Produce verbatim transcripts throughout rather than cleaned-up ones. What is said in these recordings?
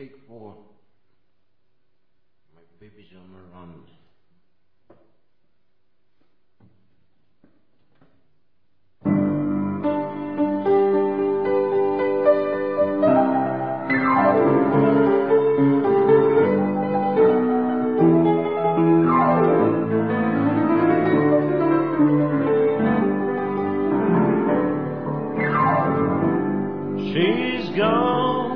Take four. My baby's on the run. She's gone,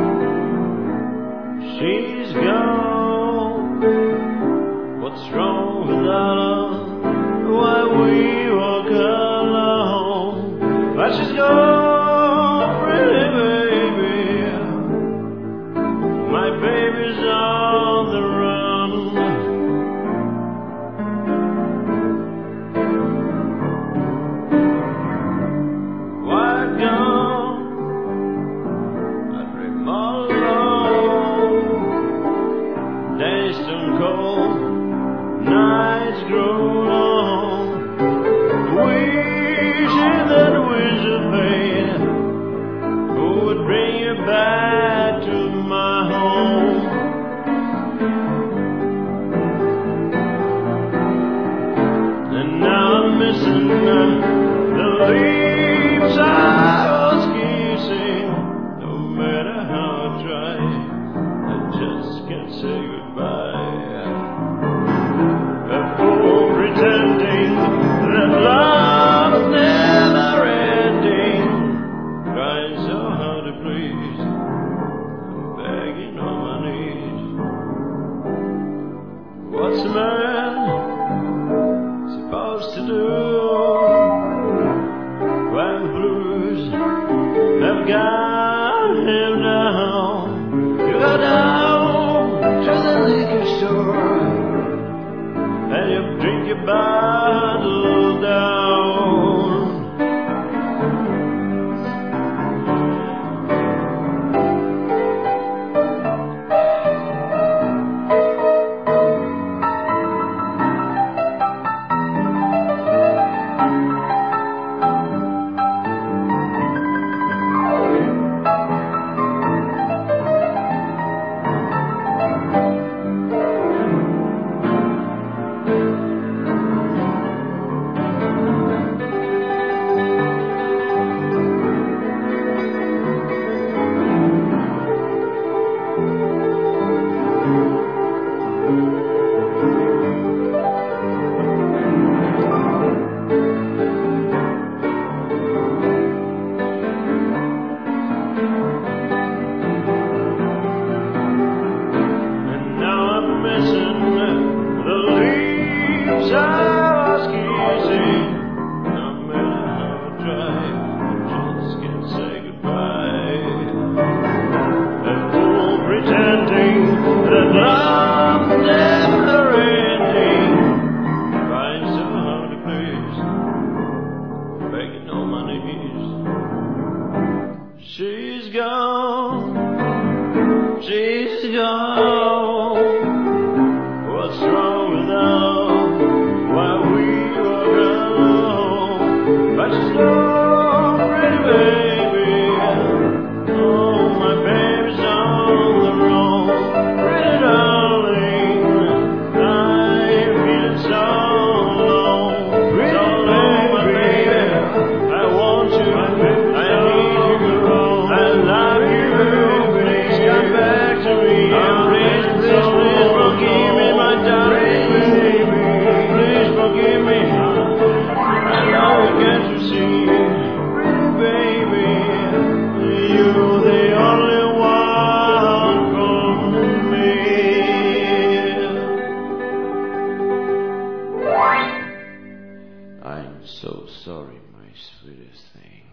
she's gone. What's wrong with our love? Why we walk alone? Why she's gone, pretty baby. My baby's on the run. Why gone? Days turn cold, nights grow long, wishing that winds of fate would bring you back to my home. And now I'm missing the leaves I was kissing. No matter how I try, I just can't say goodbye. A fool pretending that love's never ending, trying so hard to please, I'm begging on my knees. What's a man supposed to do when the blues have got him down? You go down to the liquor store and you drink your bottle down. She's gone, she's gone. What's wrong with love? Why we walk alone? But she's gone, pretty baby. Oh, my baby's on the road. Pretty darling, I'm feeling so alone. Pretty so alone, my baby. I want you, I need you. I love you, please come back to me. Oh, please, please, please forgive me, my darling. Please forgive me. I love you, can't you see? Pretty baby, you're the only one for me. I'm so sorry, my sweetest thing.